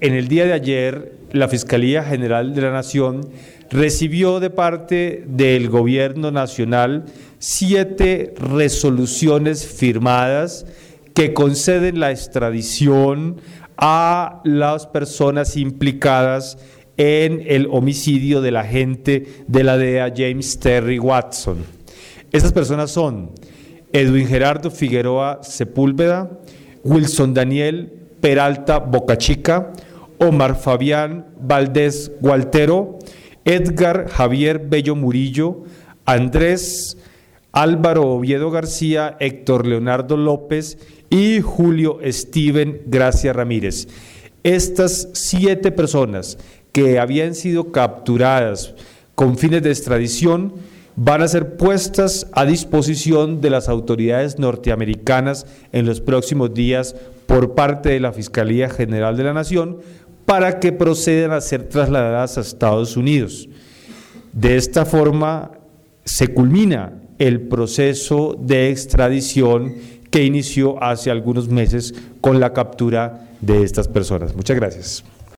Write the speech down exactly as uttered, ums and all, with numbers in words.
en el día de ayer, la Fiscalía General de la Nación recibió de parte del Gobierno Nacional siete resoluciones firmadas que conceden la extradición a las personas implicadas en el homicidio del agente de la D E A James Terry Watson. Estas personas son Edwin Gerardo Figueroa Sepúlveda, Wilson Daniel Peralta Bocachica, Omar Fabián Valdés Gualtero, Edgar Javier Bello Murillo, Andrés Álvaro Oviedo García, Héctor Leonardo López y Julio Steven Gracia Ramírez. Estas siete personas que habían sido capturadas con fines de extradición van a ser puestas a disposición de las autoridades norteamericanas en los próximos días por parte de la Fiscalía General de la Nación para que procedan a ser trasladadas a Estados Unidos. De esta forma se culmina el proceso de extradición que inició hace algunos meses con la captura de estas personas. Muchas gracias.